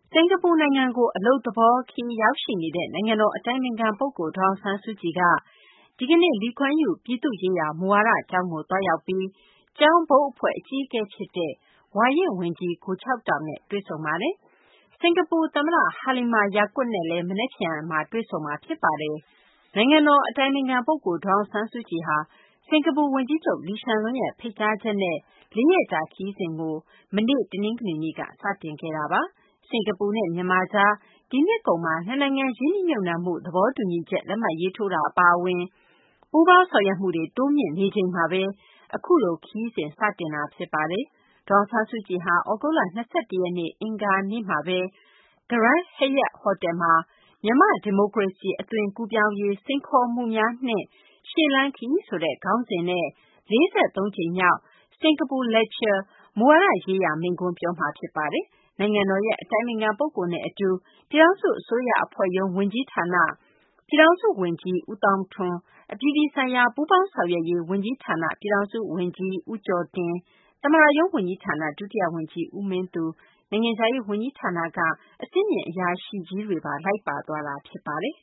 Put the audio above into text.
စင်ကာပူနိုင်ငံကိုအလုပ်သဘောခရီးရောက်ရှိနေတဲ့နိုင်ငံတော်အတိုင်ပင်ခံပုဂ္ဂိုလ်ဒေါ်အောင်ဆန်းစုကြည်ကဒီကနေ့လီခွမ်းယူပြည်သူ့ရေးရာမူဝါဒကျောင်းကိုတွားရောက်ပြီးကျောင်းဘုတ်အဖွဲ့အကြီးအကဲဖြစ်တဲ့ဝါရင့်ဝန်ကြီးကိုချောက်တောင်နဲ့တွေ့ဆုံပါတယ်။စင်ကာပူသမ္မတဟာလီမာယာကွတ်နဲ့လည်းမနက်ဖြန်မှာတွေ့ဆုံမှာဖြစ်ပါတယ်။နိုင်ငံတော်အတိုင်ပင်ခံပုဂ္ဂိုလ်ဒေါ်အောင်ဆန်းစုကြည်ဟာစင်ကာပူဝန်ကြီးချုပ်လီရှန်လွန်းရဲ့ဖိတ်ကြားချက်နဲ့၄ ရက်ကြာခရီးစဉ်ကိုမနေ့တနင်္ဂနွေနေ့ကစတင်ခဲ့တာပါ။စင်ကာပူနဲ့မြန်မာကြားဒီနှစ်ကုန်မှာနှစ်နိုင်ငံရင်းနှီးမြှုပ်နှံမှုသဘောတူညီချက်လက်မှတ်ရေးထိုးတာအပါအဝင်ပူးပေါင်းဆောင်ရွက်မှုတွေတိုးမြင့်နေချိန်မှာပဲအခုလိုခရီးစဉ်စတင်တာဖြစ်ပါတယ်။ဒေါ်အောင်ဆန်းစုကြည်ဟာဩဂုတ်လ21 ရက်နေ့အင်္ဂါနေ့မှာပဲ Grand Hyatt ဟိုတယ်မှာမြန်မာ့ဒီမိုကရေစီအသွင်ကူးပြောင်းရေးစိန်ခေါ်မှုများနှင့်ရှေ့လမ်းခရီးဆိုတဲ့ခေါင်းစဉ်နဲ့43 ကြိမ်မြောက်စင်ကာပူ Lecture မူဝါဒရေးရာမိန့်ခွန်းပြောမှာဖြစ်ပါတယ်။နိုင်ငံတော်ရဲ့အတိုင်ပင်ခံပုဂ္ဂိုလ်နဲ့အတူပြည်ထောင်စုအစိုးရအဖွဲ့ရုံးဝန်ကြီးဌာနပြည်ထောင်စုဝန်ကြီးဦးသောင်းထွန်းအပြည်ပြည်ဆိုင်ရာပူးပေါင်းဆောင်ရွက်ရေးဝန်ကြီးဌာနပြည်ထောင်စုဝန်ကြီးဦးကျော်တင်သမ္မတရုံးဝန်ကြီးဌာနဒုတိယဝန်ကြီးဦးမင်းသူနိုင်ငံခြားရေးဝန်ကြီးဌာနကအဆင့်မြင့်အရာရှိကြီးတွေပါလိုက်ပါသွားတာဖြစ်ပါတယ်